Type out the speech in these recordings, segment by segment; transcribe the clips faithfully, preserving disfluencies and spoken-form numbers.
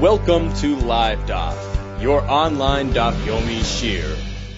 Welcome to Live Daf, your online Daf Yomi Shir.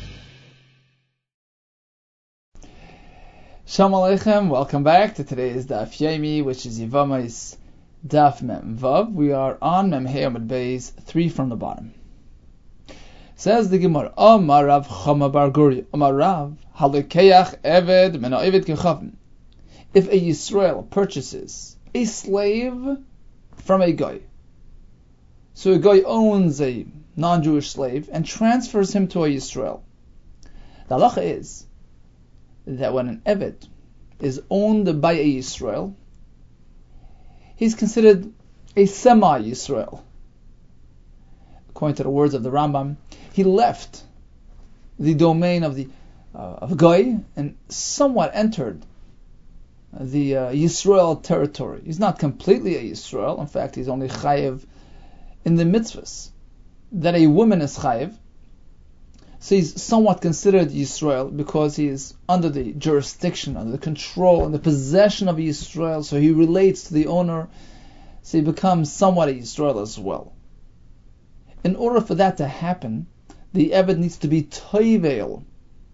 Shalom Aleichem, welcome back to today's Daf Yomi, which is Yevamos Daf Mem Vav. We are on Mem Hey Amud Beis, three from the bottom. Says the Gemara, Amar Rav Chama bar Guri, Amar Rav, Halikeach Eved Mena Eved Kechavim. If a Yisrael purchases a slave from a guy, so a guy owns a non-Jewish slave and transfers him to a Yisrael, the halacha is that when an Eved is owned by a Yisrael, he's considered a semi-Yisrael. According to the words of the Rambam, he left the domain of the uh, of Goy and somewhat entered the uh, Yisrael territory. He's not completely a Yisrael. In fact, he's only chayev in the mitzvahs that a woman is chayev. So he's somewhat considered Yisrael because he is under the jurisdiction, under the control and the possession of Yisrael. So he relates to the owner. So he becomes somewhat a Yisrael as well. In order for that to happen, the Eved needs to be toivel,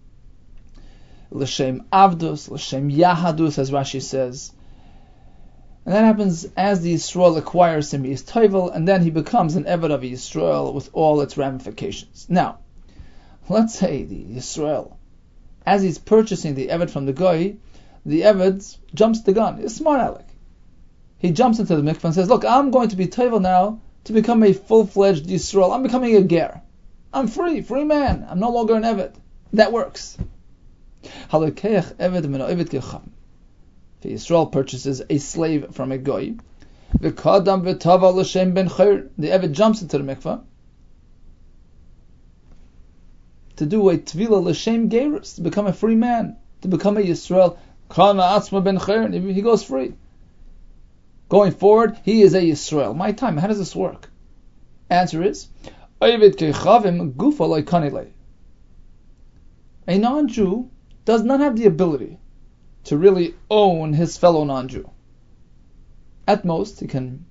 l'shem avdus, l'shem yahadus, as Rashi says. And that happens as the Yisrael acquires him, he is toivel, and then he becomes an Eved of Yisrael with all its ramifications. Now, let's say the Yisrael, as he's purchasing the Eved from the Goy, the Eved jumps the gun. He's smart aleck. He jumps into the mikveh and says, look, I'm going to be toivel now to become a full-fledged Yisrael. I'm becoming a ger. I'm free, free man. I'm no longer an Eved. That works. Halikeach Eved Mena Eved Kechavim. If Yisrael purchases a slave from a Goy, v'kadam v'tava l'shem ben chayr, the Eved jumps into the mikveh to do a tvila l'shem gerus, to become a free man, to become a Yisrael. Kana atzma ben chayr, he goes free. Going forward, he is a Yisrael. My time, how does this work? Answer is, Eved kechavim gufa loy kanile. A non-Jew does not have the ability to really own his fellow non-Jew. At most, he can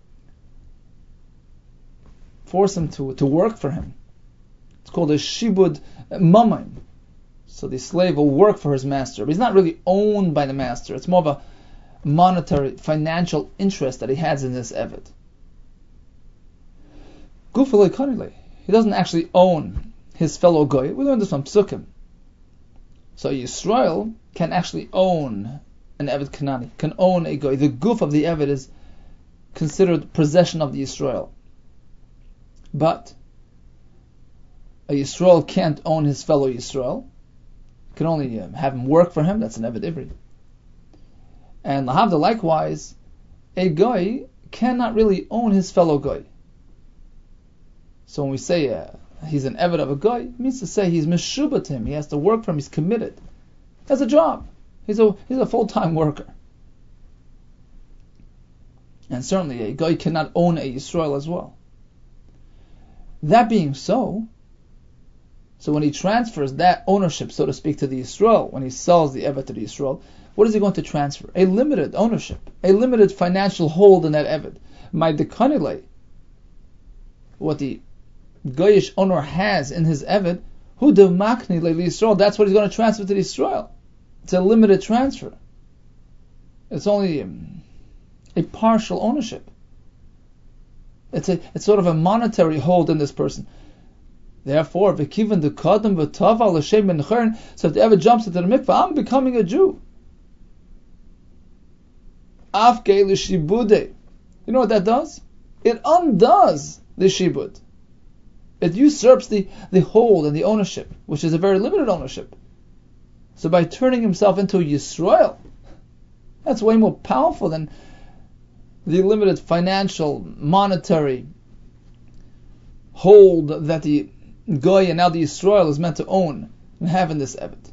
force him to, to work for him. It's called a shibud mamon. So the slave will work for his master, but he's not really owned by the master. It's more of a monetary, financial interest that he has in this Eved. Gufalei kanile. He doesn't actually own his fellow Goy. We learned this from Psukim. So Yisrael can actually own an Eved Kanani, can own a Goy. The goof of the Eved is considered possession of the Yisrael. But a Yisrael can't own his fellow Yisrael. He can only um, have him work for him. That's an Eved Ivri. And lahavda, likewise, a Goy cannot really own his fellow Goy. So when we say uh, he's an Eved of a Goy, it means to say he's meshubah to him. He has to work for him. He's committed. He has a job. He's a he's a full-time worker. And certainly a Goy cannot own a Yisrael as well. That being so, so when he transfers that ownership, so to speak, to the Yisrael, when he sells the Eved to the Yisrael, what is he going to transfer? A limited ownership, a limited financial hold in that Eved. My dekanile, what the Goyish owner has in his Eved, who de makni le Yisrael, that's what he's going to transfer to the Yisrael. It's a limited transfer. It's only um, a partial ownership. It's a it's sort of a monetary hold in this person. Therefore, v'kivan de kadam v'tava l'shem ben chern. So if the Eved jumps into the mikvah, I'm becoming a Jew. Afke l'shibude. You know what that does? It undoes the shibud. It usurps the, the hold and the ownership, which is a very limited ownership. So by turning himself into a Yisrael, that's way more powerful than the limited financial, monetary hold that the Goy and now the Yisrael is meant to own and have in this Eved.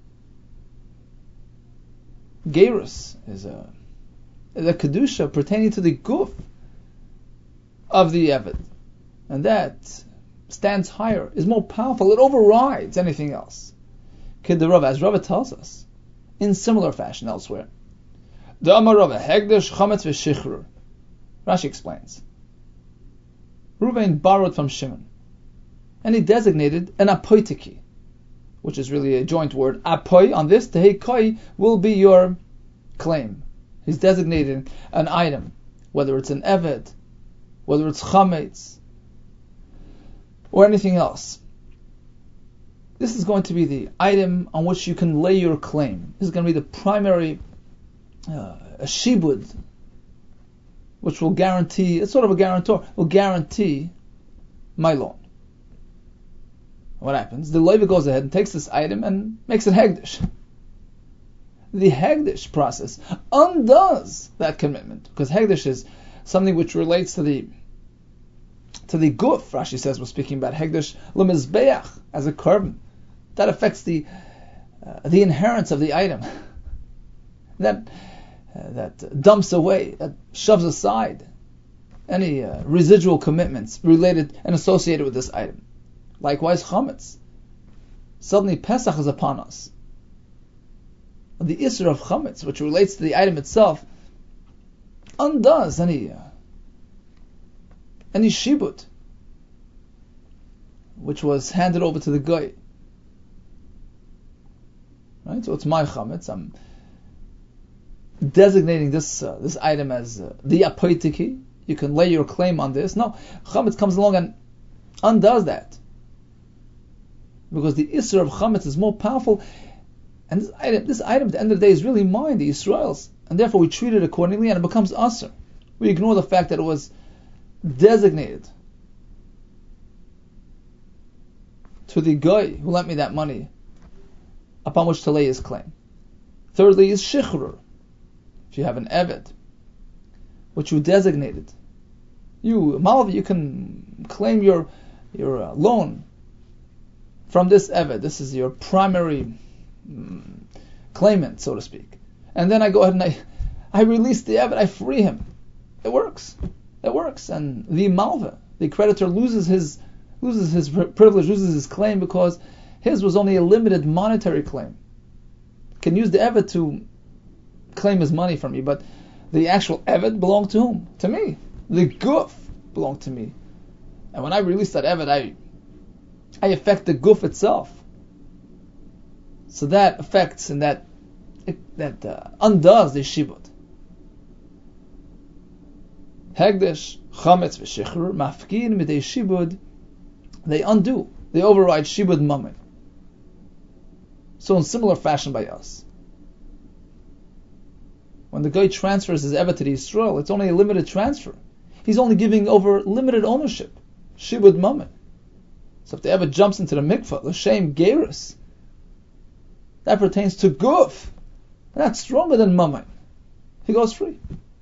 Gerus is a, is a Kedusha pertaining to the Guf of the Eved. And that stands higher, is more powerful, it overrides anything else. Kid the Rav, as Rav tells us, in similar fashion elsewhere. The Amar Rav, Hegdesh Chametz V'Shichrur. Rashi explains. Reuven borrowed from Shimon, and he designated an apoitiki, which is really a joint word. Apoi, on this, tehei will be your claim. He's designating an item, whether it's an eved, whether it's chametz, or anything else. This is going to be the item on which you can lay your claim. This is going to be the primary uh, a shibud, which will guarantee, it's sort of a guarantor, will guarantee my loan. What happens? The loiva goes ahead and takes this item and makes it hegdish. The hegdish process undoes that commitment, because hegdish is something which relates to the to the guf. Rashi says we're speaking about hegdish lemizbeach as a korban. That affects the uh, the inherence of the item. That uh, that dumps away, that shoves aside any uh, residual commitments related and associated with this item. Likewise, chametz. Suddenly Pesach is upon us. The isra of chametz, which relates to the item itself, undoes any uh, any shibut, which was handed over to the guy. Right, so it's my chametz. I'm designating this uh, this item as uh, the apoitiki. You can lay your claim on this. No, chametz comes along and undoes that, because the isra of chametz is more powerful, and this item, this item at the end of the day is really mine, the Yisrael's, and therefore we treat it accordingly, and it becomes asr. We ignore the fact that it was designated to the guy who lent me that money, upon which to lay his claim. Thirdly is shichrur. If you have an eved, which you designated, you Malvi, you can claim your your uh, loan from this eved. This is your primary mm, claimant, so to speak. And then I go ahead and I, I release the eved, I free him. It works. It works. And the malva, the creditor, loses his loses his privilege, loses his claim, because his was only a limited monetary claim. Can use the eved to claim his money from you, but the actual eved belonged to whom? To me. The guf belonged to me. And when I release that eved, I I affect the guf itself. So that affects and that it, that uh, undoes the shibud. Hegdish, chametz, v'shichrur, mafkin midei shibud. They undo, they override shibud mammon. So in similar fashion by us, when the guy transfers his eved to the Yisrael, it's only a limited transfer. He's only giving over limited ownership, shibud mammon. So if the eved jumps into the mikvah, l'shem gerus, that pertains to guf. That's stronger than mammon. He goes free.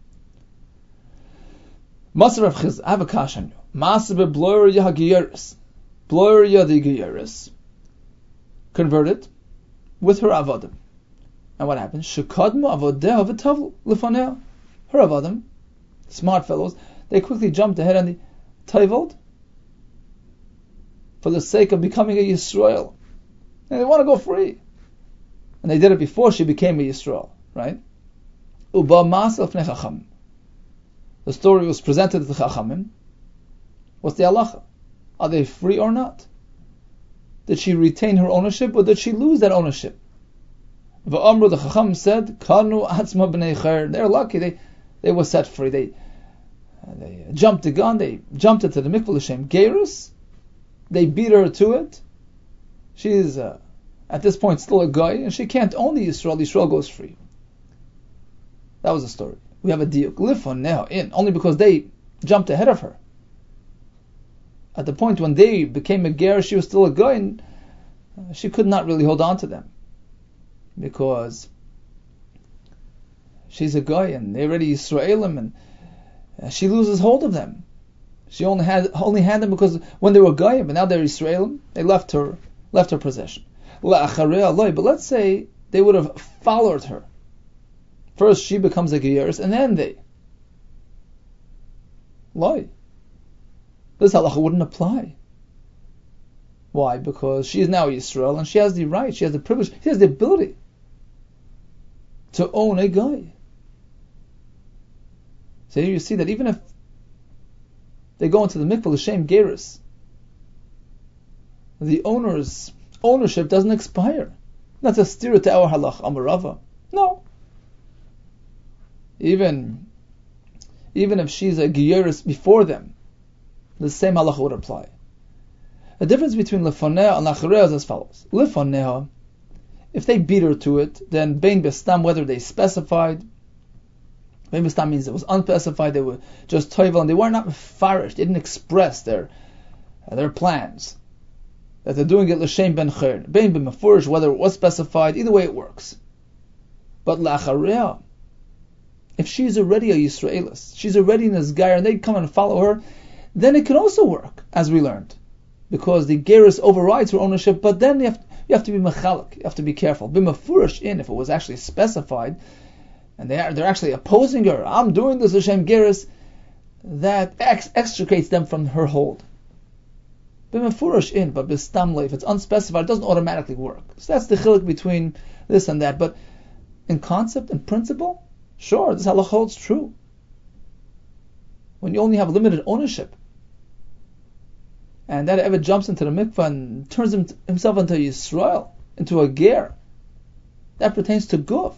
Maser of Chiz, I have a kash on you. Maser be bloyer yah geyeris. Bloyer yah the geyeris. Converted with her avodim. And what happens? Shekadmu avodeha v'tavlu lefaneh. Her avodim, smart fellows, they quickly jumped ahead on the tavled for the sake of becoming a Yisrael. And they want to go free. And they did it before she became a Yisrael, right? Uba ma'aseh lefnei chacham. The story was presented to the chachamim. What's the halacha? Are they free or not? Did she retain her ownership, or did she lose that ownership? V'amru, the chacham said, Kanu atzma b'nei chair. They're lucky. They they were set free. They uh, they jumped the gun. They jumped into the mikvah l'shem gerus. They beat her to it. She is uh, at this point still a guy, and she can't own the Yisrael. The Yisrael goes free. That was the story. We have a diuk lifon now in only because they jumped ahead of her. At the point when they became a ger, she was still a guy, and uh, she could not really hold on to them, because she's a guy and they're already Yisraelim, and uh, she loses hold of them. She only had only had them because when they were goyim, but now they're Yisraelim, they left her left her possession. But let's say they would have followed her. First she becomes a geyeris, and then they. Loy. This halacha wouldn't apply. Why? Because she is now Yisrael, and she has the right, she has the privilege, she has the ability to own a guy. So here you see that even if they go into the mikveh l'shem gerus, the owner's ownership doesn't expire. Not to steer it to our halach amarava. No. Even, even if she's a geyeris before them, the same halacha would apply. The difference between lefonea and lachareya is as follows. Lefonea, if they beat her to it, then bein bestam, whether they specified, bein bestam means it was unspecified, they were just toivel, and they were not mefarish, they didn't express their uh, their plans, that they're doing it l'shem ben chayr. Bein b'mefurish, whether it was specified, either way it works. But lachareya, if she's already a Yisraelis, she's already in this guy, and they come and follow her, then it can also work, as we learned. Because the gerus overrides her ownership, but then you have to, you have to be mechalek, you have to be careful. B'mefurish in, if it was actually specified, and they are, they're actually opposing her, I'm doing this Hashem gerus, that ex- extricates them from her hold. B'mefurish in, but b'stamle, if it's unspecified, it doesn't automatically work. So that's the chiluk between this and that. But in concept and principle, sure, this halacha holds true. When you only have limited ownership, and that ever jumps into the mikvah and turns him, himself into Yisrael, into a ger, that pertains to guf.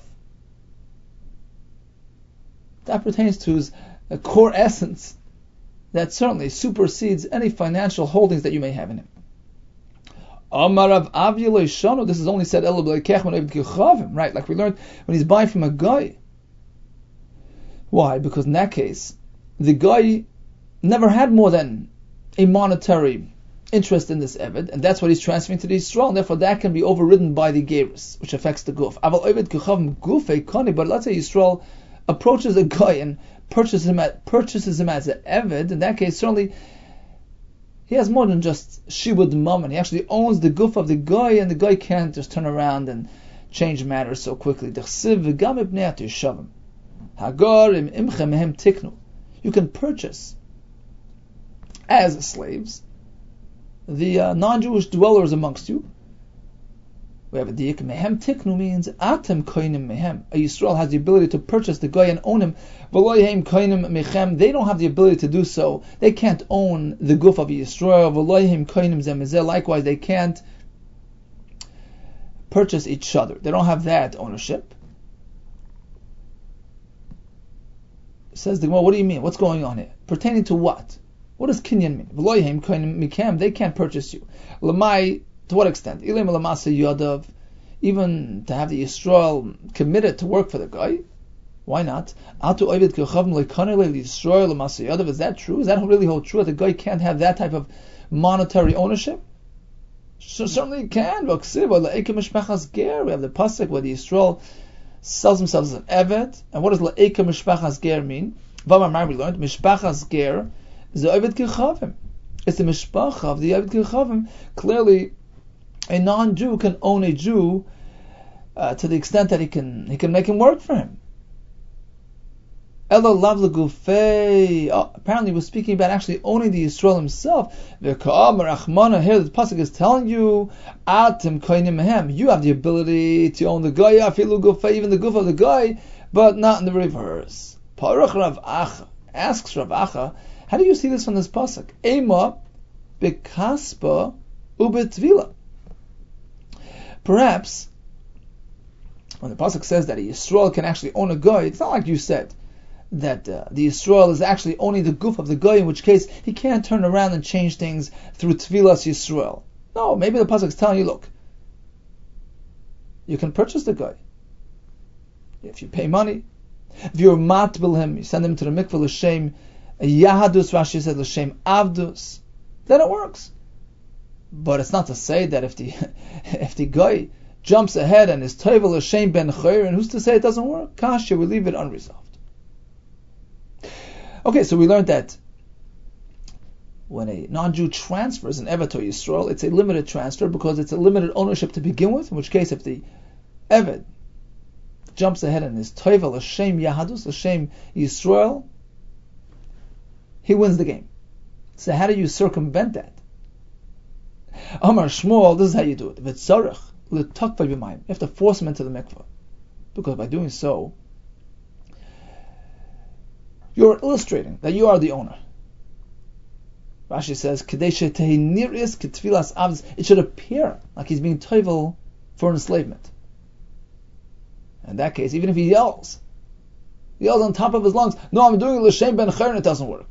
That pertains to his uh, core essence, that certainly supersedes any financial holdings that you may have in him. Amarav Avila Shano, this is only said right, like we learned when he's buying from a guy. Why? Because in that case, the guy never had more than a monetary interest in this Eved, and that's what he's transferring to the Yisrael, and therefore that can be overridden by the Gerus, which affects the Guf. But let's say Yisrael approaches a guy and purchases him, at, purchases him as an Eved. In that case, certainly he has more than just Shibud Mammon. He actually owns the Guf of the guy, and the guy can't just turn around and change matters so quickly. You can purchase as slaves the uh, non-Jewish dwellers amongst you. We have a diik. Mehem tiknu means atem koinim mehem. A Yisrael has the ability to purchase the guy and own him. V'loyhem koinim mechem. They don't have the ability to do so. They can't own the guf of Yisrael. V'loyhem koinim zemezeh. Likewise, they can't purchase each other. They don't have that ownership. Says the Gemara, what do you mean? What's going on here? Pertaining to what? What does kinyan mean? V'loyhem koinim mechem. They can't purchase you. Lamai. To what extent? Even to have the Yisrael committed to work for the guy. Why not? Is that true? Is that really hold true? That the guy can't have that type of monetary ownership? So certainly it can. We have the pasuk where the Yisrael sells themselves as an evet. And what does la'eka mishpachas ger mean? We learned mishpachas ger is the evet kechavim. It's the mishpacha of the evet kechavim. Clearly, a non-Jew can own a Jew uh, to the extent that he can he can make him work for him. Elo lav legufei. Oh, apparently, we're speaking about actually owning the Yisrael himself. V'ka'am rachmana. Here, the pasuk is telling you, atem koinim mehem. You have the ability to own the guy, afilu gufei, even the guf of the guy, but not in the reverse. Parach Rav Acha asks Rav Acha, how do you see this from this pasuk? Ema bekaspa ubetvila. Perhaps, when the pasuk says that a Yisrael can actually own a guy, it's not like you said that uh, the Yisrael is actually owning the guf of the guy, in which case he can't turn around and change things through Tvilas Yisrael. No, maybe the pasuk is telling you, look, you can purchase the guy if you pay money. If you're matbil him, you send him to the mikveh l'shem yahadus. Rashi said l'shem avdus. Then it works. But it's not to say that if the if the guy jumps ahead and is toivel l'shem ben chayr, and who's to say it doesn't work? Kasha, we leave it unresolved. Okay, so we learned that when a non-Jew transfers an Eved to Yisrael, it's a limited transfer because it's a limited ownership to begin with, in which case if the Eved jumps ahead and is toivel l'shem yahadus, l'shem Yisrael, he wins the game. So how do you circumvent that? Amar Shmuel, this is how you do it. V'tzarech l'takvay b'mayim. You have to force him into the mikveh, because by doing so, you're illustrating that you are the owner. Rashi says, Kadesha tehi nir'is ketfilas avdis. It should appear like he's being toivel for enslavement. In that case, even if he yells, he yells on top of his lungs, no, I'm doing l'shem ben chern, it doesn't work.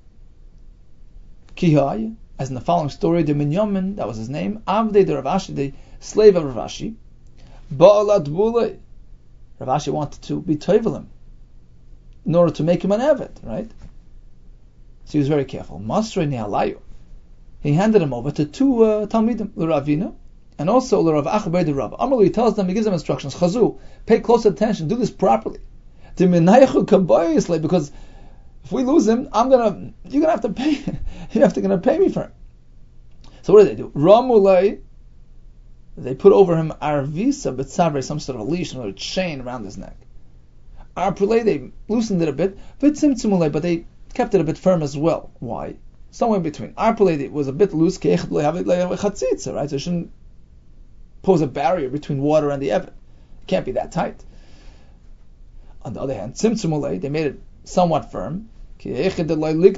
Kihai, as in the following story, the Minyamin, that was his name, Avdei the Rav Ashi, the slave of Rav Ashi, Ba'alat Bule. Rav Ashi wanted to be toivel him in order to make him an Eved, right? So he was very careful. Masrei Ni'alayu. He handed him over to two uh, Talmidim, L'Ravina, and also L'Rav Achaber the Rav. Amalu, he tells them, he gives them instructions. Chazu, pay close attention, do this properly. Because if we lose him, I'm gonna, you're gonna have to pay, you have to gonna pay me for him. So what do they do? Ramulei, they put over him Arvisa B'tzavre, some sort of a leash, or a chain around his neck. Arpulei, they loosened it a bit, V'tzimtzumulei, but they kept it a bit firm as well. Why? Somewhere in between. Arpulei was a bit loose, right? So it shouldn't pose a barrier between water and the Eved. It can't be that tight. On the other hand, Tzimtzumulei, they made it somewhat firm. This way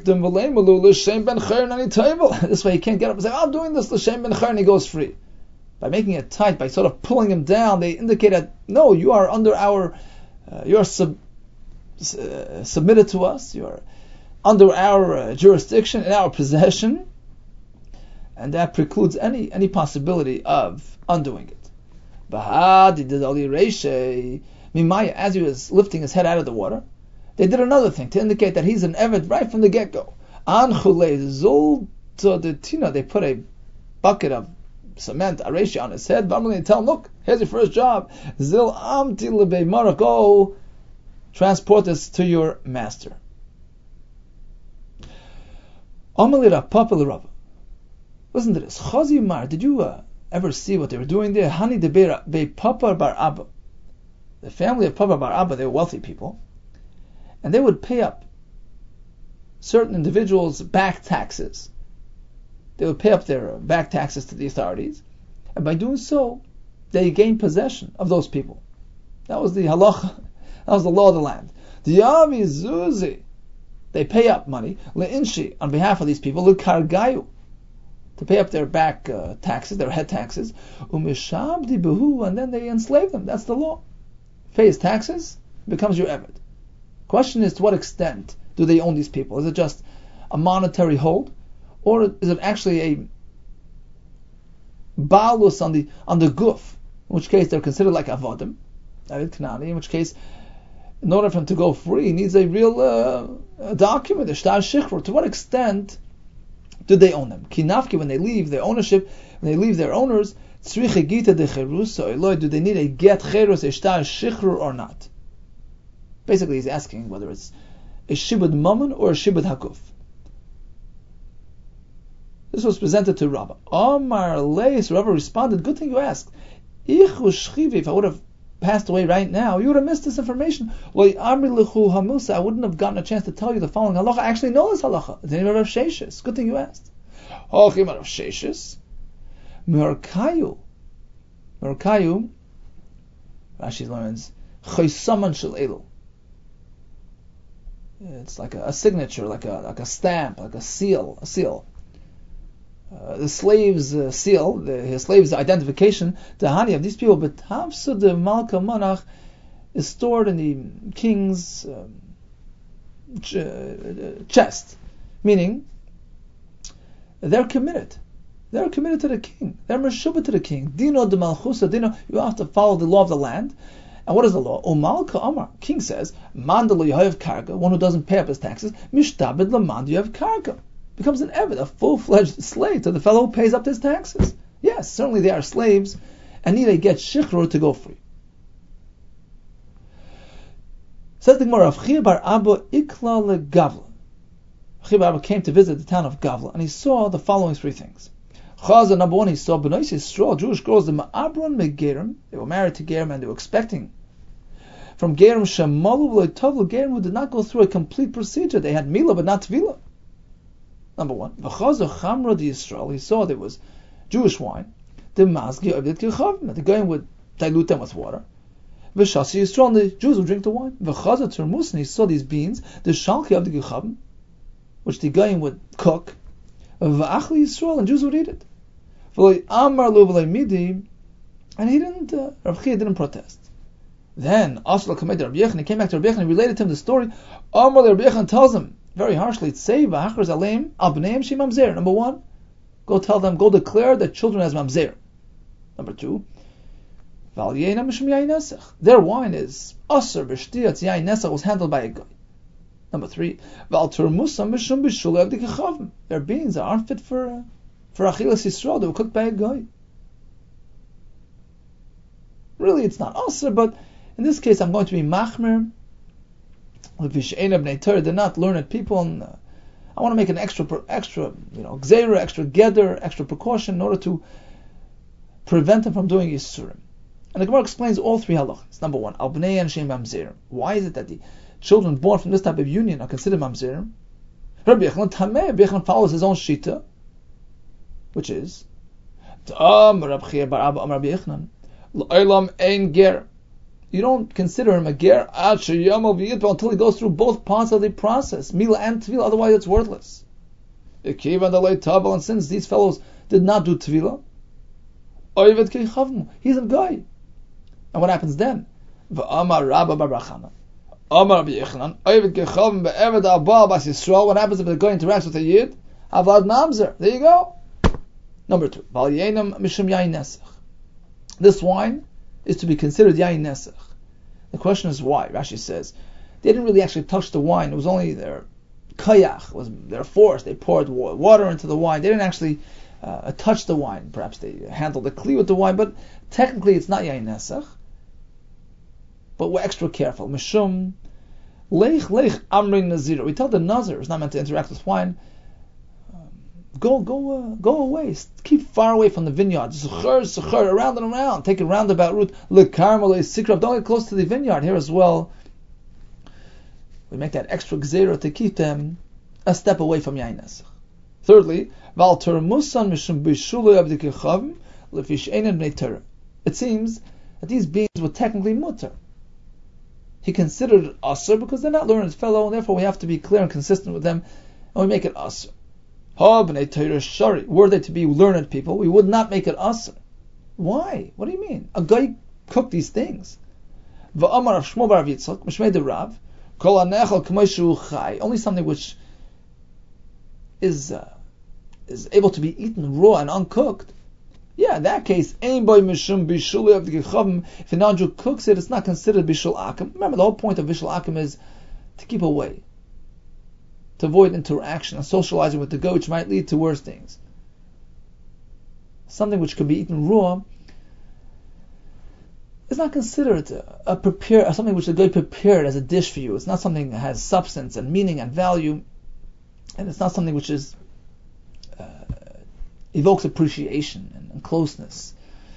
he can't get up and say, oh, I'm doing this l'shem ben cher, and he goes free. By making it tight, by sort of pulling him down, they indicate that, no, you are under our, uh, you are sub, uh, submitted to us, you are under our uh, jurisdiction, in our possession, and that precludes any any possibility of undoing it. Mimaya, as he was lifting his head out of the water, they did another thing to indicate that he's an Eved right from the get-go. They put a bucket of cement, areshi, on his head. They tell him, look, here's your first job. Zil amti lebei marach, go transport this to your master. Listen to this. Chazi Mar, did you uh, ever see what they were doing there? Hani de be Papa bar Abba. The family of Papa bar Abba, they were wealthy people, and they would pay up certain individuals' back taxes. They would pay up their back taxes to the authorities, and by doing so, they gained possession of those people. That was the halacha. That was the law of the land. The Yavi Zuzi, they pay up money le'inshi on behalf of these people, le'kargayu, to pay up their back uh, taxes, their head taxes, umishabdi behu, and then they enslave them. That's the law. Pay his taxes, becomes your Eved. Question is, to what extent do they own these people? Is it just a monetary hold, or is it actually a balus on the on the guf? In which case they're considered like avodim, in which case, in order for him to go free, he needs a real uh, a document, a shtar shichur. To what extent do they own them? Kinafki, when they leave their ownership, when they leave their owners, do they need a get cherus, a shtar shichur, or not? Basically, he's asking whether it's a shibud mammon or a shibud hakuf. This was presented to Rabbah. Omar Leis, Rabbah responded, good thing you asked. If I would have passed away right now, you would have missed this information. I wouldn't have gotten a chance to tell you the following halacha. I actually know this halacha. It's the name of Rav Sheshes. Good thing you asked. Rav Sheshes. Merkayu. Merkayu, Rashi learns, Chaysaman shel Elu. It's like a, a signature, like a like a stamp, like a seal, a seal. Uh, the slave's uh, seal, the, his slave's identification, the hani of these people, but Hafsud de Malka Manach is stored in the king's um, ch- uh, chest, meaning they're committed. They're committed to the king. They're meshubah to the king. Dino de Malchusa, Dino, you have to follow the law of the land. And what is the law? Umalka Amar, king says, Mandalo Yehayev Karga, one who doesn't pay up his taxes, Mishtabed Lamand Yehayev Karga, becomes an Eved, a full-fledged slave to the fellow who pays up his taxes. Yes, certainly they are slaves and need a get shichrur to go free. Says the Gemara, Chia bar Abba Ikla le Gavla. Chia bar Abba came to visit the town of Gavla, and he saw the following three things. Chaza, number one, he saw Benois Yisrael, Jewish girls, the Ma'abron Megerim, they were married to Gerim and they were expecting from Gerim Shemalu V'Loitavlu, Gerim who did not go through a complete procedure. They had Mila but not Tvila. Number one. V'chaza Chamra di Yisrael, he saw there was Jewish wine. The Mazgi Oivdet Kechavim, the Gerim would dilute them with water. V'shasi Yisrael, and the Jews would drink the wine. V'chaza Termus, and he saw these beans, the Shalki of the Kechavim, which the Gerim would cook. V'achli Yisrael, and Jews would eat it. V'loi amar lu v'loi midi, and he didn't, uh, Rav Chia didn't protest. Then, Asla Kamei Rabbi Yechon, he came back to Rabbi Yechon and related to him the story. Amar Rabbi Yechon tells him, very harshly, say, v'achar zaleim, al b'neim she mamzer. Number one, go tell them, go declare that children as mamzer. Number two, Val Yena Mishum Yain Nesach. Their wine is Aser B'Shtiyat Yain Nesach, was handled by a guy. Number three, Val Turmusa Mishum B'Shul Evdik Echavim. Their beans aren't fit for uh, for Achilas Yisrael. They were cooked by a guy. Really, it's not Aser, but in this case, I'm going to be Machmer. They're not learned people, and uh, I want to make an extra, extra, you know, Gzeira, extra Geder, extra precaution in order to prevent them from doing Yisurim. And the Gemara explains all three halachas. Number one, al bnei and shem mamzer. Why is it that the children born from this type of union are considered mamzer? Rabbi Yechon tameh. Rabbi Yechon follows his own shita, which is T'am Rabbi Chia bar Abba Rabbi Yechon l'olam ein ger. You don't consider him a ger ad sheyamol v'yitbal until he goes through both parts of the process, mila and tvila. Otherwise, it's worthless. And since these fellows did not do tvila, he's a guy. And what happens then? What happens if the guy interacts with a yid? Avad mamzer. There you go. Number two. This wine is to be considered yain nesach. The question is why? Rashi says they didn't really actually touch the wine. It was only their kayach, was their force. They poured water into the wine. They didn't actually uh, touch the wine. Perhaps they handled the kli with the wine, but technically it's not yain nesach. But we're extra careful. Mishum leich leich amrin nazir. We tell the nazir is not meant to interact with wine. Um, go go uh, go away. Keep far away from the vineyard. Zuchar zuchar around and around. Take a roundabout route. Lekarmel sikrav. Don't get close to the vineyard. Here as well, we make that extra gzera to keep them a step away from yain nesach. Thirdly, val termusan mishum bishulu abdikechavim lefish einen bnei Torah. It seems that these beings were technically mutter. He considered it asr because they're not learned fellow, and therefore we have to be clear and consistent with them, and we make it asr. Ha bnei Torah shari. Were they to be learned people, we would not make it asr. Why? What do you mean? A guy cooked these things. Va'amar of Shmuel bar Yitzchak, mishmei de Rav, kol hanechal k'may shu chai. Only something which is uh, is able to be eaten raw and uncooked. Yeah, in that case, ein boy mishum bishul of the gechavim. If a non-Jew cooks it, it's not considered bishul akim. Remember, the whole point of bishul akim is to keep away, to avoid interaction and socializing with the goat, which might lead to worse things. Something which could be eaten raw is not considered a, a prepare something which the goat prepared as a dish for you. It's not something that has substance and meaning and value, and it's not something which is uh, evokes appreciation and, and closeness.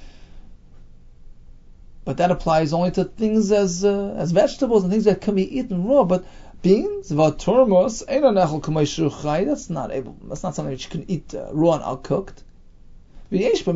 But that applies only to things as uh, as vegetables and things that can be eaten raw. But beans, vaturmos, that's not able. That's not something that you can eat uh, raw and uncooked. It should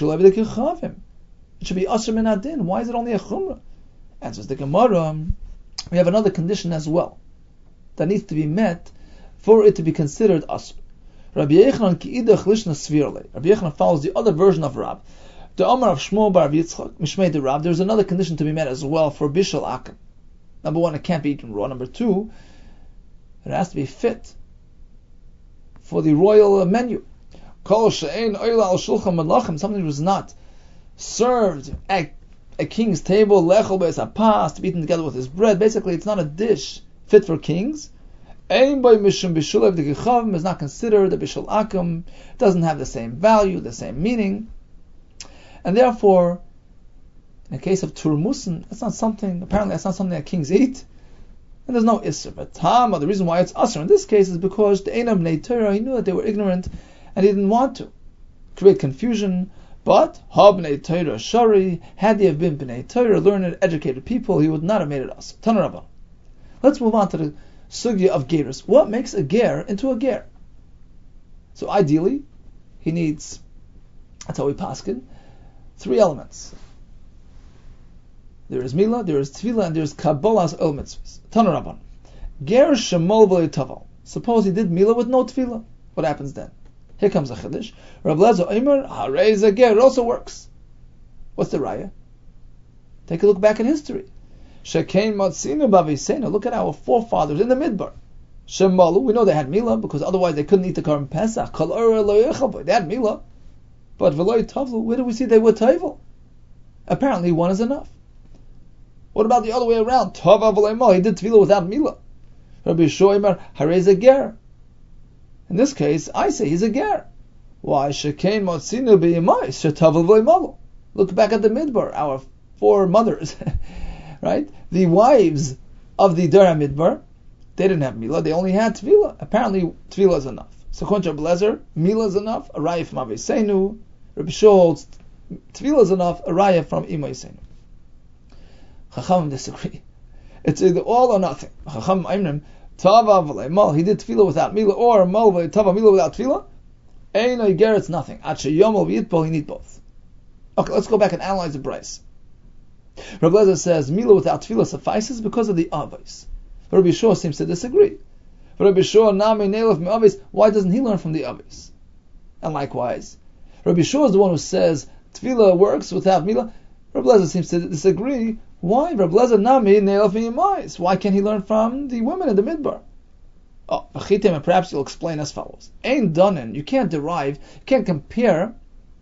be asr min adin. Why is it only a chumrah? Answers the Gemara. We have another condition as well that needs to be met for it to be considered asr. Rabbi Yechon ki'idach lishna svirle. Rabbi Yechon follows the other version of Rab. The Omar of Shmuel bar Yitzchak, Mishmei de Rab. There's another condition to be met as well for bishul akim. Number one, it can't be eaten raw. Number two, it has to be fit for the royal menu. Kol she'ein oila al shulchan melachim. Something was not served at a king's table, lechol beis hapas, to be eaten together with his bread. Basically, it's not a dish fit for kings. Ein boy mishum bishul of the gechavim is not considered a bishul akim. It doesn't have the same value, the same meaning, and therefore, in the case of turmusin, that's not something. Apparently, that's not something that kings eat, and there's no isser. But Tama, the reason why it's asr in this case is because the Einam Bnei Torah, he knew that they were ignorant, and he didn't want to create confusion. But Ha Bnei Torah Shari, had they have been Bnei Torah, learned, educated people, he would not have made it asr. Tana Rabban. Let's move on to the sugya of gerus. What makes a ger into a ger? So ideally, he needs, that's how we paskin, three elements. There is Mila, there is Tefillah, and there is Kabbalah's El Mitzvahs. Tana Rabban. Ger Shemol V'Le Taval. Suppose he did Mila with no Tefillah. What happens then? Here comes a chiddush. Rav Lezer Omer, Harei Zager, it also works. What's the raya? Take a look back in history. Shekein Matzinu Baviseinu. Look at our forefathers in the Midbar. Shemalu, we know they had Milah because otherwise they couldn't eat the Korban Pesach. Kol Ora Lo Yechav, they had Milah. But V'lo Tavlu, where do we see they were Taival? Apparently one is enough. What about the other way around? Tava V'lo Mal, he did Tefillah without Milah. Rabbi Shoimer, Harei Zager. In this case, I say he's a ger. Why? Shekein Matzinu B'Yemais Shetavel V'lo Malu. Look back at the Midbar, our four mothers, right? The wives of the Dor HaMidbar, they didn't have Milah, they only had Tefillah. Apparently, Tefillah is enough. So, according to Rabbi Lezer, Milah is enough, a raya from Aviseinu. Rabbi Shua holds Tefillah is enough, a raya from Imayiseinu. Chachamim disagree. It's either all or nothing. Chachamim Aimrim, Tava V'lei Mal, he did Tefillah without Milah, or Mal V'lei Tava Milah without Tefillah. Einoi ger, it's nothing. Ache Yomel V'yitbol, he need both. Okay, let's go back and analyze the Bryce. Rabbi Lezer says Milah without Tefillah suffices because of the Avos. Rabbi Shua seems to disagree. Rabbi Shua Nami Neilaf Mi Avos, why doesn't he learn from the Avos? And likewise, Rabbi Shua is the one who says Tefillah works without Milah. Rabbi Lezer seems to disagree. Why? Rabbi Lezer Nami Neilaf Mi Avos. Why can't he learn from the women in the Midbar? Oh, and perhaps you'll explain as follows. Ein Donen, you can't derive, you can't compare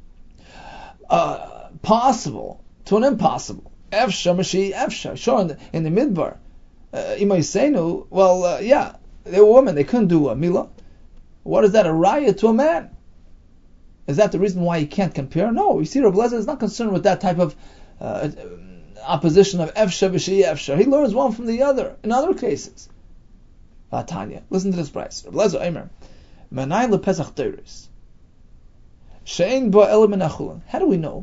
uh, possible to an impossible. Efsha Mashi Efsha. Sure, in the, in the Midbar, uh, Imayiseinu, well, uh, yeah, they were women, they couldn't do a Milah. What is that, a raya to a man? Is that the reason why he can't compare? No, you see, Rabbi Lezer is not concerned with that type of uh, opposition of Efsha Mashi Efsha. He learns one from the other in other cases. Tanya, listen to this price. Rabbi Lezer Eimer, Manai LePesach Teiris. Shein Bo Ela Min Achulin. How do we know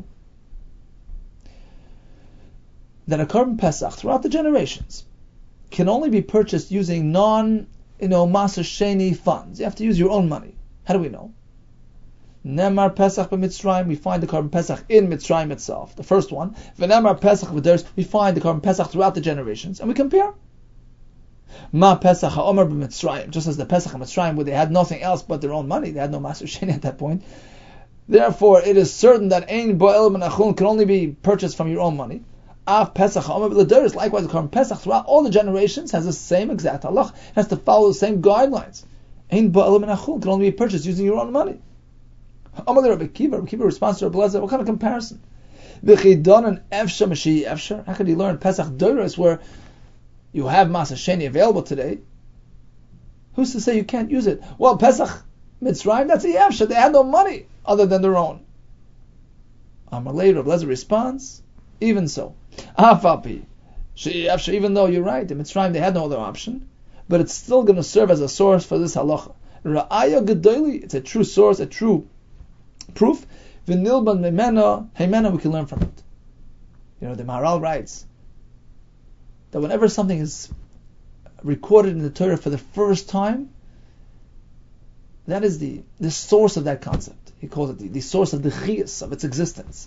that a Korban Pesach throughout the generations can only be purchased using non, you know, Maser Sheni funds? You have to use your own money. How do we know? Nemar Pesach b'Mitzrayim, we find the Korban Pesach in Mitzrayim itself, the first one. V'nemar Pesach b'Deres, we find the Korban Pesach throughout the generations, and we compare. Ma Pesach ha'omer b'Mitzrayim, just as the Pesach in Mitzrayim, where they had nothing else but their own money, they had no Maser Sheni at that point. Therefore, it is certain that Ein Bo Ela Min Achulin can only be purchased from your own money. Av Pesach ha'omer b'Deres, likewise the Korban Pesach throughout all the generations has the same exact halach, has to follow the same guidelines. Ein Bo Ela Min Achulin can only be purchased using your own money. Amar Rabbi Kiva, Rabbi Kiva responds to Rabbi Lezer, what kind of comparison? V'chidanan efsha mashi efsha. How could he learn Pesach Doros where you have Maser Sheni available today? Who's to say you can't use it? Well, Pesach Mitzrayim, that's a efsha. They had no money other than their own. Amar Lei, Rabbi Lezer responds, even so, Afapi, she efsha. Even though you're right, in Mitzrayim they had no other option, but it's still going to serve as a source for this halacha. Ra'aya Gedoili, it's a true source, a true proof. V'nilban memena, heimena, we can learn from it. You know, the Maharal writes that whenever something is recorded in the Torah for the first time, that is the, the source of that concept. He calls it the, the source of the chiyus, of its existence.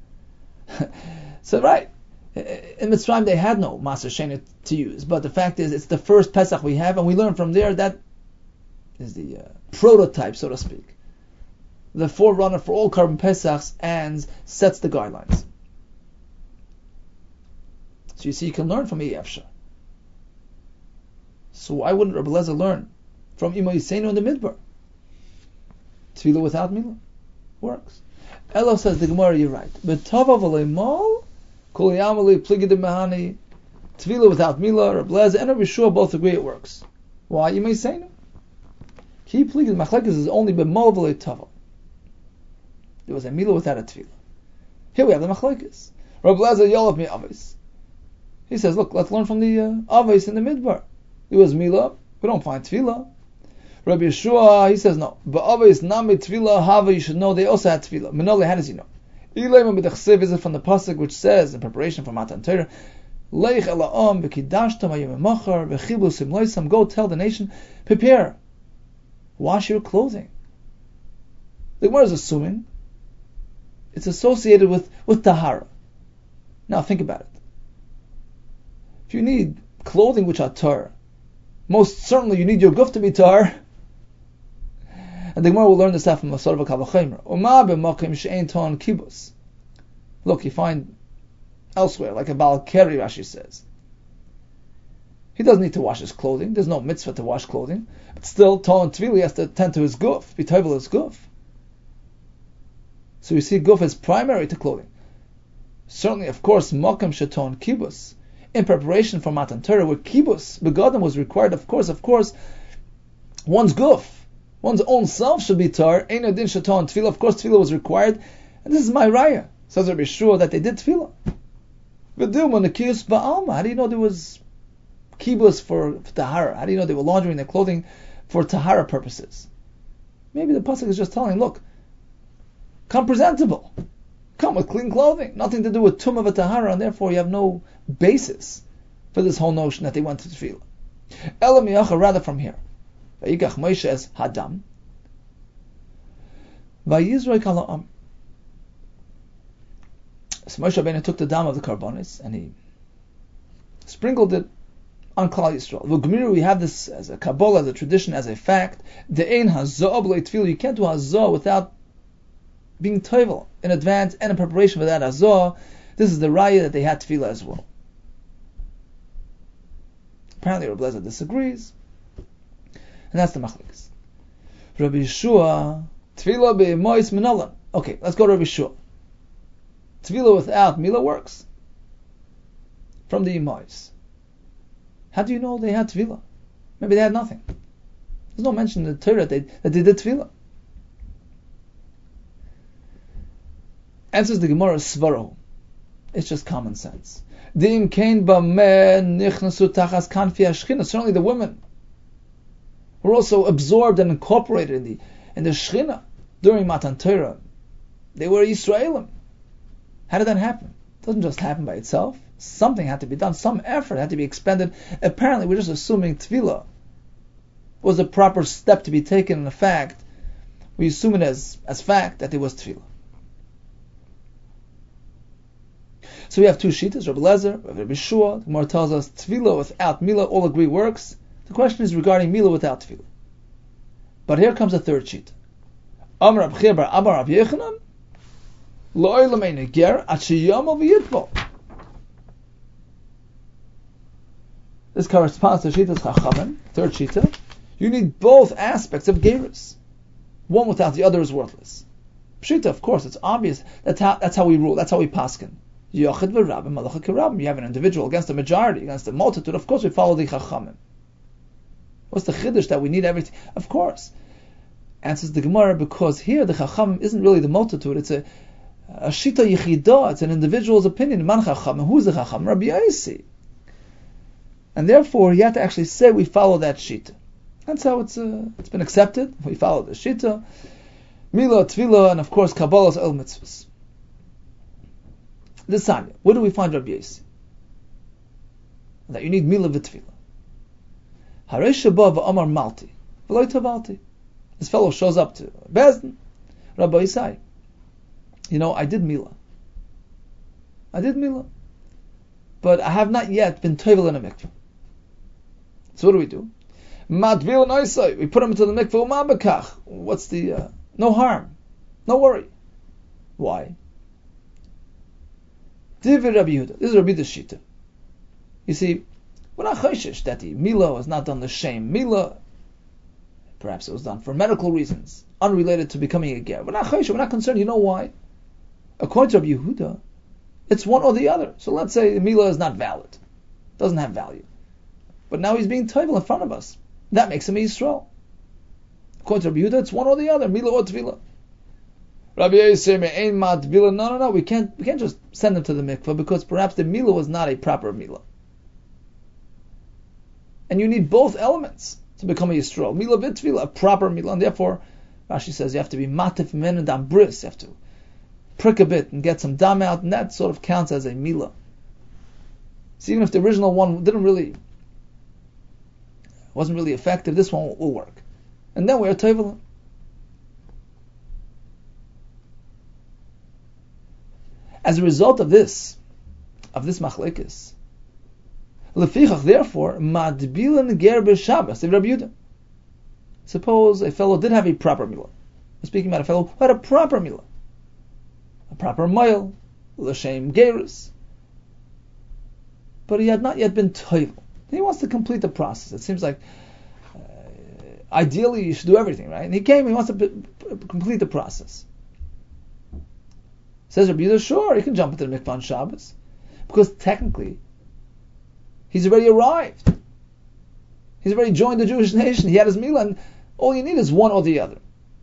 So, right, in Mitzrayim they had no Maser Sheni to use, but the fact is, it's the first Pesach we have, and we learn from there. That is the uh, prototype, so to speak, the forerunner for all Korban Pesachs, and sets the guidelines. So you see, you can learn from Efsha. So why wouldn't Rabbi Lezer learn from Imayiseinu in the Midbar? Tefillah without Milah works. Elo says the Gemara, you're right. But Tava v'lei mal, kol yamali pligid mehani, Tefillah without Milah, Rabbi Lezer and Rabbi Shua both agree it works. Why Imayiseinu? Ki pligid machlekes is only b'mal v'lei tava. There was a Milah without a Tefillah. Here we have the machlekes. Rabbi Lezer yolov mi avos. He says, look, let's learn from the uh, avos in the Midbar. There was Milah, we don't find Tefillah. Rabbi Yeshua, he says, no. But avos nami Tefillah hava, you should know they also had Tefillah. Menole, how does he know? Ilayim b'dechsev is it from the pasuk which says in preparation for Matan Torah, Leich ela'am v'kidashtam hayom emachar v'chiblu simloisam. Go tell the nation, prepare, wash your clothing. The Gemara is assuming it's associated with, with tahara. Now think about it. If you need clothing which are tar, most certainly you need your guf to be tar. And the Gemara will learn this out from Masor v'Kavachimer. Uma b'makim she'ein ton kibus. Look, you find elsewhere, like a Baal Keri, Rashi says. He doesn't need to wash his clothing. There's no mitzvah to wash clothing. But still, ton tvili, he has to tend to his guf, be toivel his guf. So you see guf is primary to clothing. Certainly, of course, makim she'ton kibus. In preparation for Matan Torah, where kibus, begadim, was required, of course, of course, one's guf, one's own self should be tar. Ein adin she'ton tefillah. Of course, tefillah was required, and this is my raya. Says Rabbi Shua that they did tefillah. V'duma nekiyus ba'alma. How do you know there was kibus for, for tahara? How do you know they were laundering their clothing for tahara purposes? Maybe the pasuk is just telling, look, come presentable. Come with clean clothing. Nothing to do with tumah v'tahara, and therefore you have no basis for this whole notion that they went to tefillah. Elam yacha, rather from here. Vayikach Moshe as hadam. Vayizroi kala am. So Moshe Rabbeinu took the dam of the karbonis and he sprinkled it on Klal Yisrael. V'gemiru, we have this as a kabbalah, as a tradition, as a fact. De'ein hazah b'lei tefillah. You can't do hazah without being toivel in advance and in preparation for that hazah. This is the raya that they had tefillah as well. Apparently Rabbi Lezer disagrees, and that's the machlekes. Rabbi Yeshua, tefillah be'imois minolan. Okay, let's go to Rabbi Yeshua. Tefillah without milah works from the imois. How do you know they had tefillah? Maybe they had nothing. There's no mention in the Torah that they, that they did tefillah. Answers the Gemara svaro. It's just common sense. Certainly the women were also absorbed and incorporated in the in the Shechina during Matan Torah. They were Yisraelim. How did that happen? It doesn't just happen by itself. Something had to be done. Some effort had to be expended. Apparently, we're just assuming tefillah was a proper step to be taken. In fact, we assume it as, as fact that it was tefillah. So we have two shittas, Rabbi Lezer, Rabbi Shua. The Gemara tells us tefillah without milah, all agree works. The question is regarding milah without tefillah. But here comes a third shita. Amar Rab Chiya bar Abba Rab Yechanan, lo'olam ein ger ad sheyama v'yitbol. This corresponds to shita's Chachamim, third shita. You need both aspects of gerus. One without the other is worthless. Pshita, of course, it's obvious. That's how that's how we rule. That's how we paskin. Yochid v'rabim, malacha kirabim. You have an individual against a majority, against a multitude. Of course, we follow the Chachamim. What's the chiddush that we need everything? Of course. Answers the Gemara, because here the Chachamim isn't really the multitude. It's a a shita yichidah. It's an individual's opinion. Man Chachamim. Who's the Chacham? Rabbi Yosi. And therefore, you have to actually say we follow that shita. That's how it's uh, it's been accepted. We follow the shita, milah, tefillah, and of course Kabbalah's el mitzvahs. This time, where do we find Rabbi Yosi? That you need milah v'tefillah. Harei sheba v'amar malti v'lo tavalti. This fellow shows up to Bezdin, Rabbi Yisai. You know, I did milah. I did milah, but I have not yet been toivel in a mikveh. So what do we do? Matvil noisai. We put him into the mikveh. Ma'bekach. What's the uh, no harm, no worry. Why? Divid Rabbi Yehuda. This is Rabbi Yehuda's shita. You see, we're not chayshish that the milah was not done the shame. Milah, perhaps it was done for medical reasons, unrelated to becoming a ger. We're not chayshish. We're not concerned. You know why? According to Rabbi Yehuda, it's one or the other. So let's say the milah is not valid, doesn't have value, but now he's being toivel in front of us. That makes him a Yisrael. According to Rabbi Yehuda, it's one or the other, milah or tefillah. Rabbi Yosef ein matvila. No, no, no. We can't. We can't just send him to the mikveh because perhaps the milah was not a proper milah, and you need both elements to become a Yisrael. Milah v'tefillah, a proper milah, and therefore Rashi says you have to be matif men and dam bris. You have to prick a bit and get some dam out, and that sort of counts as a milah. So even if the original one didn't really, wasn't really effective, this one will, will work, and then we are toivel. As a result of this, of this machlekes, lefichach, therefore, madbilan ger b'Shabbos, Rabbi Yehuda. Suppose a fellow did have a proper milah. We're speaking about a fellow who had a proper milah, a proper mile, l'shem gerus, but he had not yet been toivel. He wants to complete the process. It seems like uh, ideally you should do everything, right? And he came, he wants to b- b- complete the process. Says Rabbi Yehuda, sure, he can jump into the mikvah on Shabbos, because technically he's already arrived. He's already joined the Jewish nation. He had his milah, and all you need is one or the other.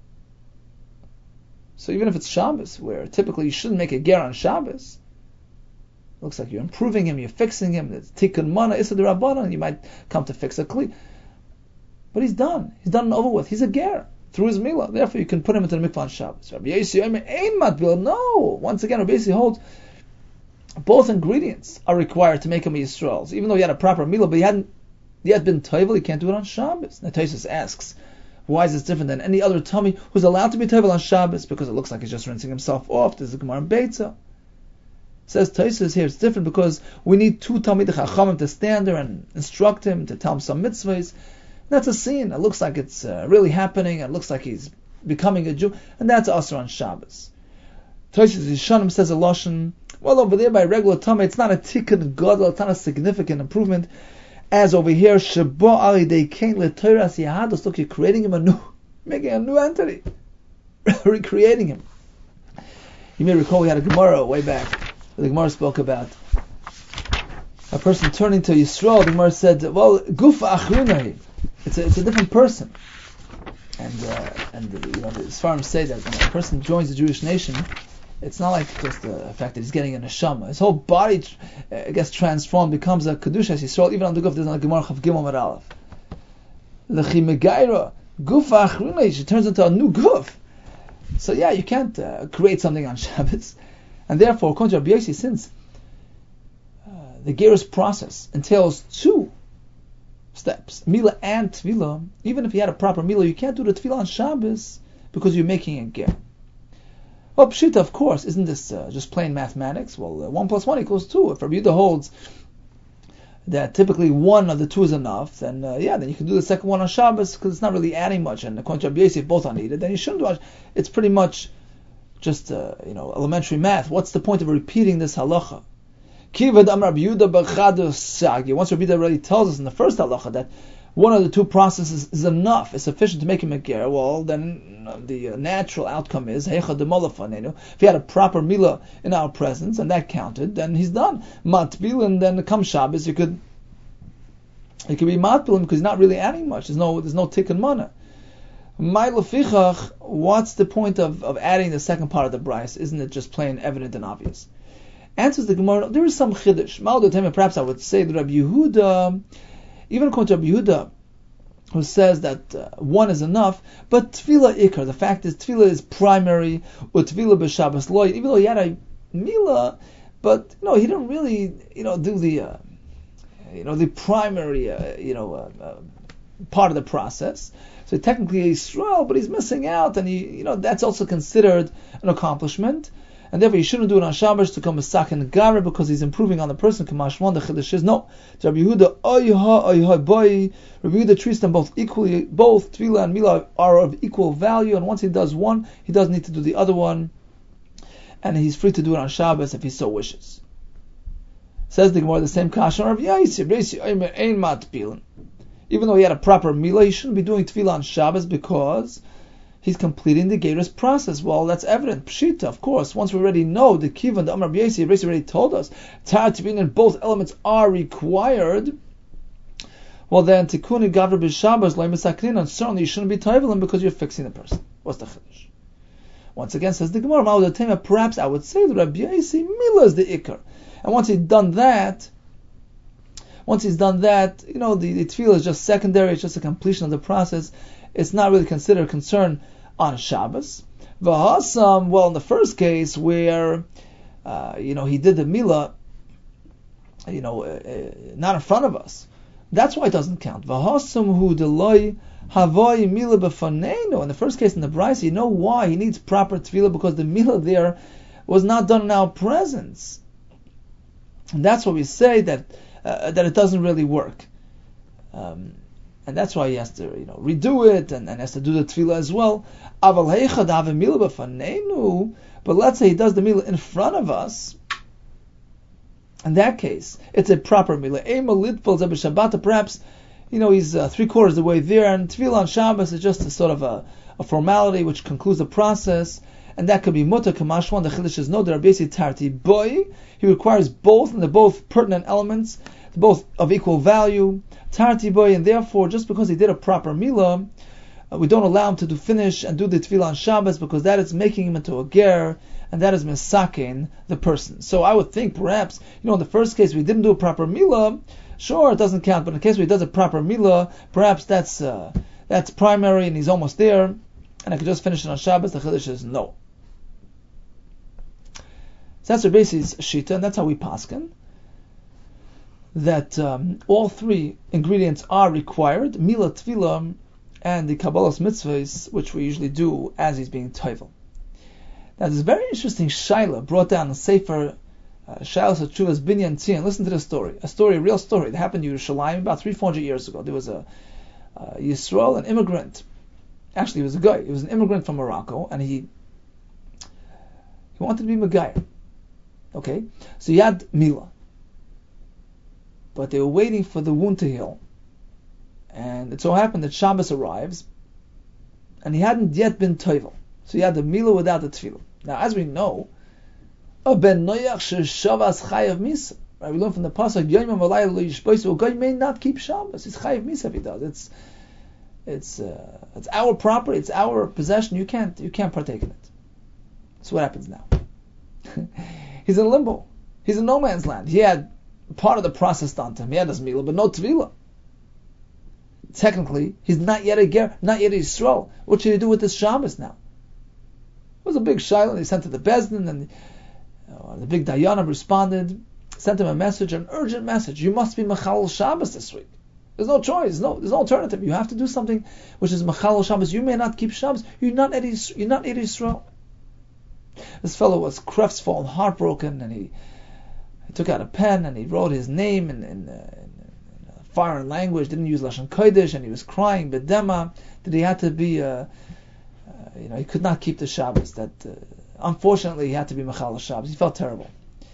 So even if it's Shabbos, where typically you shouldn't make a ger on Shabbos, looks like you're improving him, you're fixing him, it's tikkun mana, issa d'rabbanan, you might come to fix a kli. But he's done. He's done and over with. He's a ger through his milah. Therefore, you can put him into the mikvah on Shabbos. Rabbi Yossi, ein matbil. No. Once again, Rabbi Yossi holds both ingredients are required to make him a Yisrael. So even though he had a proper milah, but he hadn't yet been toivel, he can't do it on Shabbos. Now Tosfos asks, why is this different than any other tummy who's allowed to be toivel on Shabbos? Because it looks like he's just rinsing himself off. There's a Gemara in Beitza. Says Tosfos here, it's different because we need two Talmidei Chachamim to stand there and instruct him, to tell him some mitzvahs. That's a scene. It looks like it's uh, really happening. It looks like he's becoming a Jew, and that's also on Shabbos. Tosfos Yishanim says a lashon. Well, over there by regular Talmud, it's not a tikkun gadol, it's not a significant improvement. As over here, Shebo Ali Dei Kain LeToras Yahados. Look, you're creating him a new, making a new entity, recreating him. You may recall we had a Gemara way back. The Gemara spoke about a person turning to Yisrael. The Gemara said, "Well, Gufa Achrunai, it's a it's a different person." And uh, and you know, the Sfarim say that when a person joins the Jewish nation, it's not like just the fact that he's getting a neshama. His whole body uh, gets transformed, becomes a kedusha Yisrael. Even on the guf, there's not a Gemara Chav Gimel Amud Aleph. Lechi Megaira Gufa Achrunai, she turns into a new guf. So yeah, you can't uh, create something on Shabbos. And therefore, according to Rabbi Yossi, since uh, the gerus process entails two steps, milah and tefillah, even if you had a proper milah, you can't do the tefillah on Shabbos because you're making a ger. Well, pshita, of course, isn't this uh, just plain mathematics? Well, uh, one plus one equals two. If Rabbi Yehuda holds that typically one of the two is enough, then uh, yeah, then you can do the second one on Shabbos because it's not really adding much. And according to Rabbi Yossi, if both are needed, then you shouldn't do it. It's pretty much just uh, you know elementary math. What's the point of repeating this halacha? Kivad Amar Rabbi Yehuda b'chadu sagi. Once Rabbi Yehuda already tells us in the first halacha that one of the two processes is enough, is sufficient to make him a ger, well, then uh, the uh, natural outcome is heicha demola fanenu. If he had a proper milah in our presence and that counted, then he's done. Matbilin, then come Shabbos, you could it could be matbilin because he's not really adding much. There's no there's no tikkun mana. What's the point of, of adding the second part of the brais? Isn't it just plain evident and obvious? Answers the Gemara, there is some chiddush. Perhaps I would say that Rabbi Yehuda, even according to Rabbi Yehuda, who says that uh, one is enough, but tefillah ikar, the fact is tefillah is primary, or tefillah b'Shabbos loy, even though he had a milah, but you know he didn't really you know do the uh, you know the primary uh, you know uh, uh, part of the process. So technically he's Yisrael, but he's missing out, and he, you know, that's also considered an accomplishment, and therefore you shouldn't do it on Shabbos to come Mesak and Gaver because he's improving on the person. Kamashwan the Chiddush is no. Rabbi Yehuda oyha oyha boy. Rabbi Yehuda treats them both equally. Both Tefillah and Milah are of equal value, and once he does one, he doesn't need to do the other one, and he's free to do it on Shabbos if he so wishes. Says the Gemara the same kasha of Yaisi Reisi Omer Ein Matbilin. Even though he had a proper milah, he shouldn't be doing tefillah on Shabbos because he's completing the gerus process. Well, that's evident. Pshita, of course. Once we already know the kivan, the Amar B'Yesi, Rabbi already told us, Tar Tefillin and both elements are required. Well, then Tikkun Gavra B'Shabbos Lo Misakrin, and certainly you shouldn't be toivelim because you're fixing the person. What's the chiddush? Once again, says the Gemara, Ma'od Tema. Perhaps I would say that Rabbi Yossi milah is the ikar, and once he's done that. Once he's done that, you know, the, the tefillah is just secondary, it's just a completion of the process. It's not really considered a concern on Shabbos. V'hasam, well, in the first case where, uh, you know, he did the milah, you know, uh, uh, not in front of us, that's why it doesn't count. V'hasam hu deloi havoi milah b'fanenu. In the first case in the Brais, you know why he needs proper tefillah, because the milah there was not done in our presence. And that's why we say that Uh, that it doesn't really work. Um, and that's why he has to, you know, redo it, and, and has to do the tefillah as well. Aval heicha da'ave milah b'fanenu, but let's say he does the milah in front of us. In that case, it's a proper milah. Ema litful zeh b'Shabbat, perhaps, you know, he's uh, three quarters of the way there, and tefillah on Shabbos is just a sort of a, a formality which concludes the process, and that could be mutter kamashwan. The chiddush is no, there are basically tarti boy. He requires both, and they're both pertinent elements, both of equal value. Tarti boy, and therefore, just because he did a proper milah, uh, we don't allow him to do finish and do the tefillah on Shabbos, because that is making him into a ger, and that is misaken the person. So I would think perhaps, you know, in the first case we didn't do a proper milah, sure, it doesn't count. But in the case where he does a proper milah, perhaps that's uh, that's primary, and he's almost there, and I could just finish it on Shabbos. The chiddush is no. So that's Rebbeisi's shita, and that's how we paskin. That um, all three ingredients are required: milah, tefillah, and the kabbalas mitzvahs, which we usually do as he's being toivel. Now, there's a very interesting shaila brought down in Sefer Shailas HaTshuvas Binyan Tzion. Listen to this story. A story, a real story that happened in Yerushalayim about three, four hundred years ago. There was a uh, Yisrael, an immigrant. Actually, he was a guy. He was an immigrant from Morocco, and he he wanted to be Megayah. Okay? So he had Milah. But they were waiting for the wound to heal. And it so happened that Shabbos arrives, and he hadn't yet been Toivel. So he had the Milah without the Tefillah. Now, as we know, a ben noyach shavas chayav misa. Right, we learn from the pasuk Yoyim Amalai Lo Yishboisu. A guy may not keep Shabbos. It's chayav misa if he does. It's it's uh, it's our property. It's our possession. You can't you can't partake in it. So what happens now? He's in limbo. He's in no man's land. He had part of the process done to him. He had his milah, but no tefillah. Technically, he's not yet a ger, not yet a Yisrael. What should he do with this Shabbos now? It was a big shaila. He sent to the Bezdin, and uh, the big Dayanim responded, sent him a message, an urgent message. You must be Mechalel Shabbos this week. There's no choice. No, there's no alternative. You have to do something which is Mechalel Shabbos. You may not keep Shabbos. You're not Ed You're not Ed Yisrael. This fellow was crestfallen, heartbroken, and he, he took out a pen and he wrote his name in, in, uh, in, in a foreign language. Didn't use Lashon Kodesh, and he was crying bedema that he had to be. Uh, uh, you know, he could not keep the Shabbos. That uh, unfortunately he had to be Mechalel Shabbos. He felt terrible.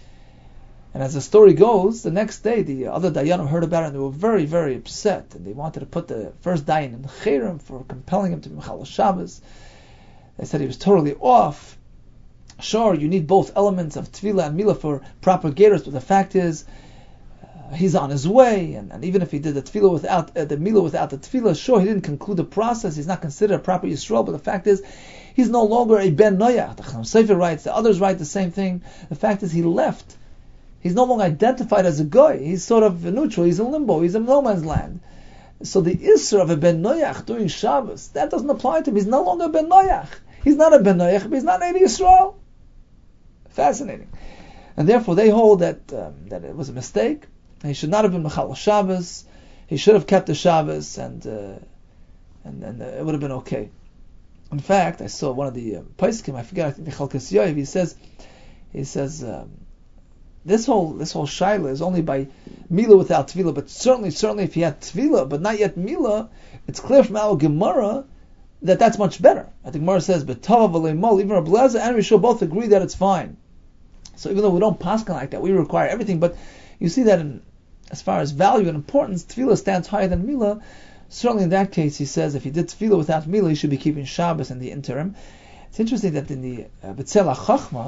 And as the story goes, the next day the other Dayanim heard about it and they were very, very upset, and they wanted to put the first Dayan in Cherem for compelling him to be Mechalel Shabbos. They said he was totally off. Sure, you need both elements of Tefillah and Milah for proper Gerus, but the fact is, uh, he's on his way, and, and even if he did the Tefillah without uh, the Milah without the Tefillah, sure, he didn't conclude the process. He's not considered a proper Yisrael, but the fact is, he's no longer a Ben Noyach. The Chacham Sefer writes, the others write the same thing. The fact is, he left. He's no longer identified as a goy. He's sort of neutral. He's in limbo. He's in no man's land. So the Isra of a Ben Noyach doing Shabbos, that doesn't apply to him. He's no longer a Ben Noyach. He's not a Ben Noyach, but he's not an Yisrael. Fascinating. And therefore they hold that um, that it was a mistake. He should not have been Mechalel Shabbos. He should have kept the Shabbos, and uh, and, and uh, it would have been okay. In fact, I saw one of the uh, Paiskim, I forget, I think the Chalkas Yoav, he says, he says, um, this whole this whole shaila is only by Milah without Tefillah, but certainly, certainly if he had Tefillah, but not yet Milah, it's clear from our Gemara that that's much better. I think Gemara says, B'tava v'leimol, even Rabbi Lezer and Rishon both agree that it's fine. So even though we don't paskin like that, we require everything, but you see that in, as far as value and importance, Tefillah stands higher than Milah. Certainly in that case, he says, if he did Tefillah without Milah, he should be keeping Shabbos in the interim. It's interesting that in the uh, B'tzel HaChachma,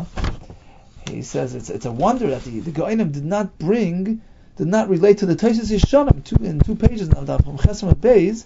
he says it's it's a wonder that the, the Goinim did not bring, did not relate to the Taisus Yishanim two, in two pages of that from Chesem Beis.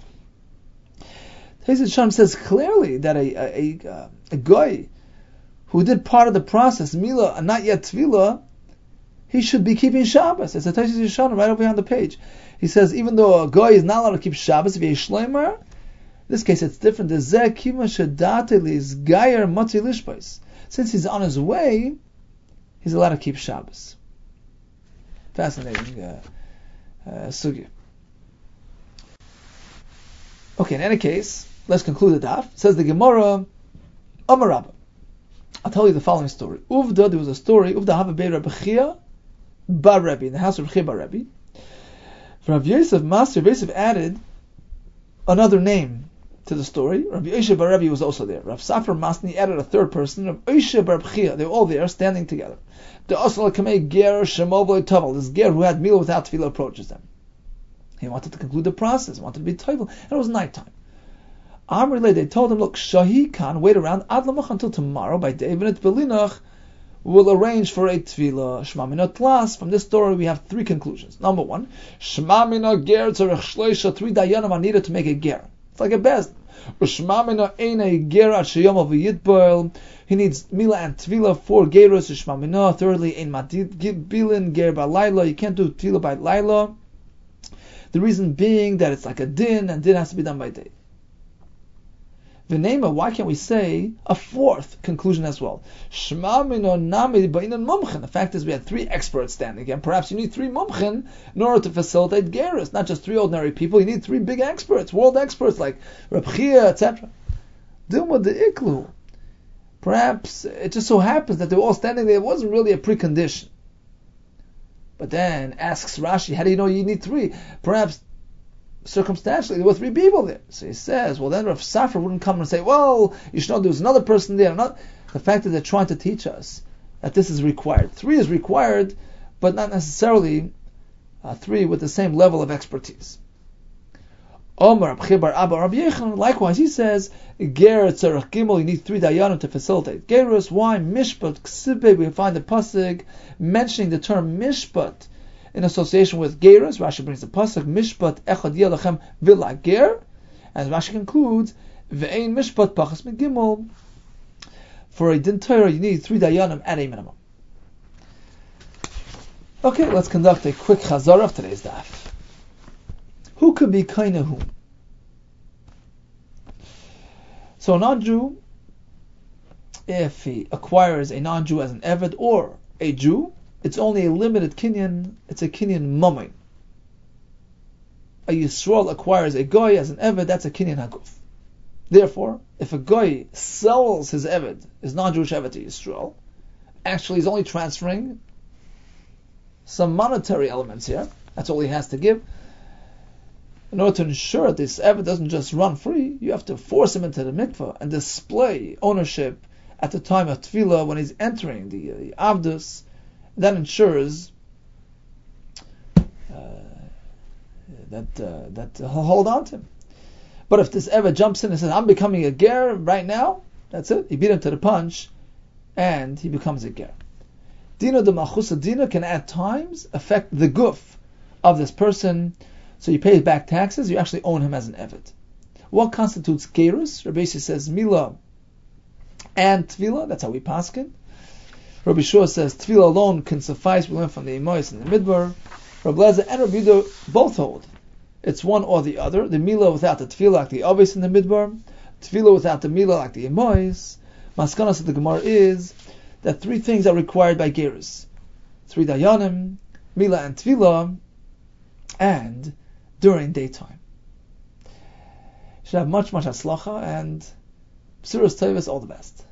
Taisus Yishanim says clearly that a a, a, a guy who did part of the process, Milah and not yet Tefillah, he should be keeping Shabbos. It's a Taisus Yishanim right over here on the page. He says even though a guy is not allowed to keep Shabbos, if he is shleimer, in this case it's different. The Zeh Kima Shadate Liz Gayer Mati Lishbais. Since he's on his way, he's allowed to keep Shabbos. Fascinating uh, uh, sugya. Okay, in any case, let's conclude the daf. It says the Gemara, Amar Rabba. I'll tell you the following story. Uvda, there was a story, Uvda Hava Bei Rabbi Chia Bar Rebbe, in the house of Rabbi Chia Bar Rebbe. For Rav Yosef, Master Rav Yosef added another name to the story. Rabbi Oisha bar Rebbe was also there. Rav Safra Masni added a third person. Rav Oisha bar Bchia. They were all there, standing together. The Asal Kamei Ger Shemovoi Tavel. This Ger who had meal without tefillah approaches them. He wanted to conclude the process. He wanted to be Tavel. And it was nighttime. Amrle, they told him, look, Shahi Khan, wait around Ad Lamach until tomorrow by day. V'net Belinach will arrange for a tefillah. Shema Mina Tlas. From this story, we have three conclusions. Number one, Shema Mina Ger Tzarech Shloisha. Three dayanim are needed to make a ger. It's like a bezd. Shema Mina Eine Ger Ad Sheyom Aviyitboil. He needs Mila and Tvila for Gerus, Shema Mina. Thirdly, Ein Madid Bilin Ger Ba Laila. You can't do Tvila by Laila. The reason being that it's like a din, and din has to be done by day. V'neima, why can't we say a fourth conclusion as well? Shema Mina Nami Ba'inan Mumchen. The fact is we had three experts standing, and perhaps you need three Mumchen in order to facilitate Gerus, not just three ordinary people. You need three big experts, world experts like Reb Chia, et cetera. Dilma de Iklu. Perhaps it just so happens that they were all standing there. It wasn't really a precondition. But then asks Rashi, how do you know you need three? Perhaps circumstantially there were three people there. So he says, well then Rav Safra wouldn't come and say, well, you should know there was another person there. Not, the fact that they're trying to teach us that this is required. Three is required, but not necessarily uh, three with the same level of expertise. Omar Abchibar Abba Rabbi Yechon, likewise he says, Ger Tzarech Gimel, you need three dayanim to facilitate Gerus. Why? Mishpat Ksibe, we find the pasuk mentioning the term Mishpat in association with Gerus. Rashi brings the pasuk Mishpat Echad Yelachem Villa Ger, and Rashi concludes Ve'ein Mishpat Pachas Min Gimel. For a din Torah, you need three dayanim at a minimum. Okay, let's conduct a quick chazara of today's daf. Who could be kaina who? So a non-Jew, if he acquires a non-Jew as an eved or a Jew, it's only a limited kinyan, it's a kinyan mummy. A Yisrael acquires a goy as an eved, that's a kinyan haguf. Therefore, if a goy sells his eved, his non-Jewish eved to Yisrael, actually he's only transferring some monetary elements here, that's all he has to give. In order to ensure that this eved doesn't just run free, you have to force him into the mikveh and display ownership at the time of tefillah when he's entering the, uh, the avdus. That ensures uh, that uh, that he'll hold on to him. But if this eved jumps in and says, "I'm becoming a ger right now," that's it. He beat him to the punch, and he becomes a ger. Dina de malchusa dina can at times affect the guf of this person. So you pay back taxes, you actually own him as an eved. What constitutes gerus? Rabbi Yossi says mila and tvila, that's how we paskin. Rabbi Shua says tvila alone can suffice, we learn from the Imois and the Midbar. Rabbi Lezer and Rabbi Yehuda both hold. It's one or the other. The mila without the tvila like the Ovis in the Midbar, tvila without the mila like the Imois. Maskanas of the Gemara is that three things are required by gerus. Three dayanim, mila and tvila, and during daytime. You should have much, much aslacha and B'suras Tovos, all the best.